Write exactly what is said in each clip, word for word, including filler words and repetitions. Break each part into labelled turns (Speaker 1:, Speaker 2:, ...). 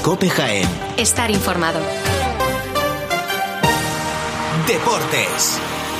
Speaker 1: COPE Jaén.
Speaker 2: Estar informado.
Speaker 1: Deportes.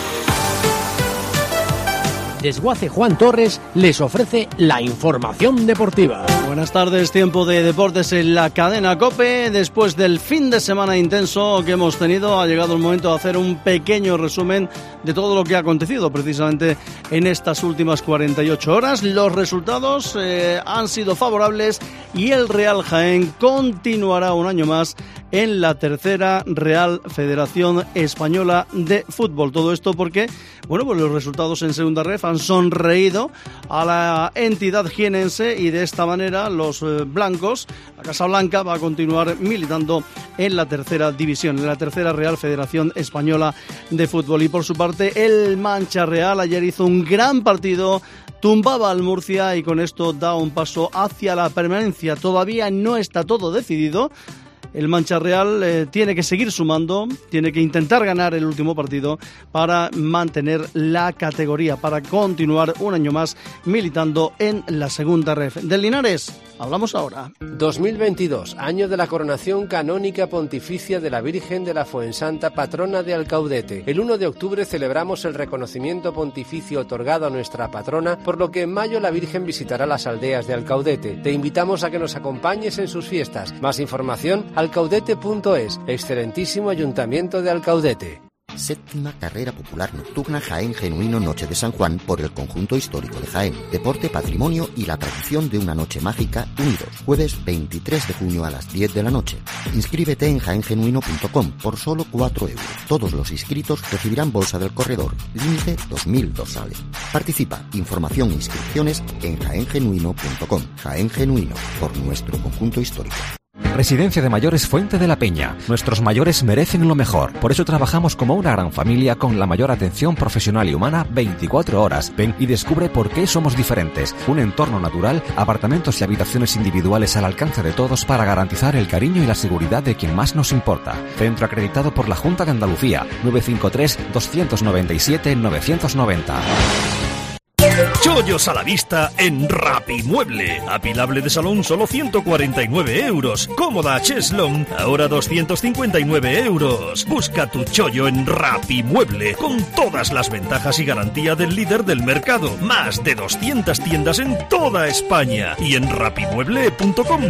Speaker 3: Desguace Juan Torres les ofrece la información deportiva.
Speaker 4: Buenas tardes, tiempo de deportes en la cadena COPE. Después del fin de semana intenso que hemos tenido, ha llegado el momento de hacer un pequeño resumen de todo lo que ha acontecido precisamente en estas últimas cuarenta y ocho horas. Los resultados eh, han sido favorables y el Real Jaén continuará un año más en la tercera Real Federación Española de Fútbol. Todo esto porque, bueno, pues los resultados en Segunda Ref han sonreído a la entidad jienense y de esta manera los eh, blancos, la Casa Blanca, va a continuar militando en la tercera división, en la tercera Real Federación Española de Fútbol. Y por su parte, el Mancha Real ayer hizo un gran partido, tumbaba al Murcia y con esto da un paso hacia la permanencia. Todavía no está todo decidido. El Mancha Real eh, tiene que seguir sumando, tiene que intentar ganar el último partido para mantener la categoría, para continuar un año más militando en la segunda ref. Del Linares, hablamos ahora.
Speaker 5: dos mil veintidós, año de la coronación canónica pontificia de la Virgen de la Fuensanta, patrona de Alcaudete. El uno de octubre celebramos el reconocimiento pontificio otorgado a nuestra patrona, por lo que en mayo la Virgen visitará las aldeas de Alcaudete. Te invitamos a que nos acompañes en sus fiestas. Más información, alcaudete punto es, excelentísimo Ayuntamiento de Alcaudete.
Speaker 6: Séptima carrera popular nocturna Jaén Genuino Noche de San Juan por el conjunto histórico de Jaén. Deporte, patrimonio y la tradición de una noche mágica unidos. Jueves veintitrés de junio a las diez de la noche. Inscríbete en jaén genuino punto com por solo cuatro euros. Todos los inscritos recibirán bolsa del corredor. Límite dos mil dorsales. Participa. Información e inscripciones en jaén genuino punto com. Jaén Genuino, por nuestro conjunto histórico.
Speaker 7: Residencia de Mayores Fuente de la Peña. Nuestros mayores merecen lo mejor. Por eso trabajamos como una gran familia con la mayor atención profesional y humana veinticuatro horas. Ven y descubre por qué somos diferentes. Un entorno natural, apartamentos y habitaciones individuales al alcance de todos para garantizar el cariño y la seguridad de quien más nos importa. Centro acreditado por la Junta de Andalucía. nueve cinco tres, dos nueve siete, nueve nueve cero.
Speaker 8: Chollos a la vista en Rapimueble. Apilable de salón solo ciento cuarenta y nueve euros. Cómoda Cheslong ahora doscientos cincuenta y nueve euros. Busca tu chollo en Rapimueble con todas las ventajas y garantía del líder del mercado. Más de doscientas tiendas en toda España y en rapimueble punto com.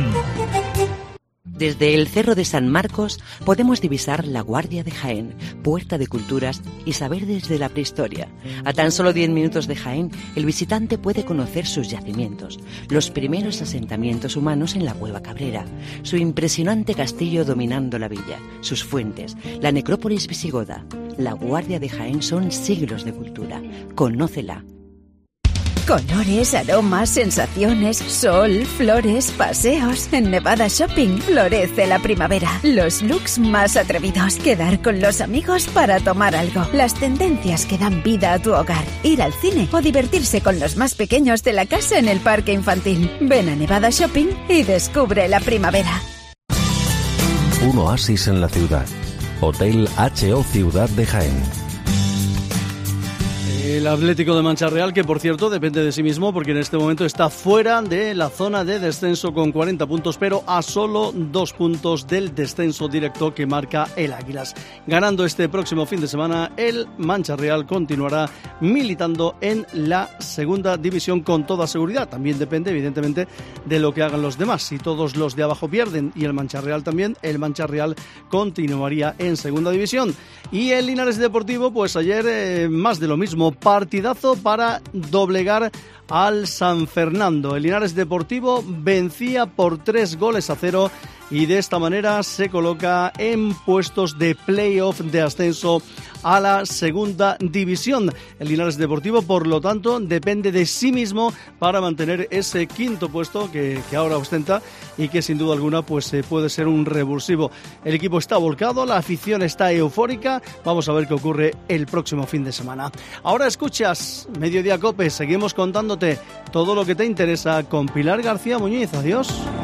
Speaker 9: Desde el Cerro de San Marcos podemos divisar la Guardia de Jaén, puerta de culturas y saber desde la prehistoria. A tan solo diez minutos de Jaén, el visitante puede conocer sus yacimientos, los primeros asentamientos humanos en la Cueva Cabrera, su impresionante castillo dominando la villa, sus fuentes, la necrópolis visigoda. La Guardia de Jaén son siglos de cultura. Conócela.
Speaker 10: Colores, aromas, sensaciones, sol, flores, paseos. En Nevada Shopping florece la primavera. Los looks más atrevidos. Quedar con los amigos para tomar algo. Las tendencias que dan vida a tu hogar. Ir al cine o divertirse con los más pequeños de la casa en el parque infantil. Ven a Nevada Shopping y descubre la primavera.
Speaker 11: Un oasis en la ciudad. Hotel H O Ciudad de Jaén.
Speaker 4: El Atlético de Mancha Real, que por cierto depende de sí mismo porque en este momento está fuera de la zona de descenso con cuarenta puntos, pero a solo dos puntos del descenso directo que marca el Águilas. Ganando este próximo fin de semana, el Mancha Real continuará militando en la segunda división con toda seguridad. También depende evidentemente de lo que hagan los demás. Si todos los de abajo pierden y el Mancha Real también, el Mancha Real continuaría en segunda división. Y el Linares Deportivo, pues ayer eh, más de lo mismo. Partidazo para doblegar al San Fernando. El Linares Deportivo vencía por tres goles a cero y de esta manera se coloca en puestos de playoff de ascenso a la segunda división. El Linares Deportivo, por lo tanto, depende de sí mismo para mantener ese quinto puesto que, que ahora ostenta y que sin duda alguna pues eh, puede ser un revulsivo. El equipo está volcado, la afición está eufórica. Vamos a ver qué ocurre el próximo fin de semana. Ahora escuchas Mediodía Cope, seguimos contándote todo lo que te interesa con Pilar García Muñiz. Adiós.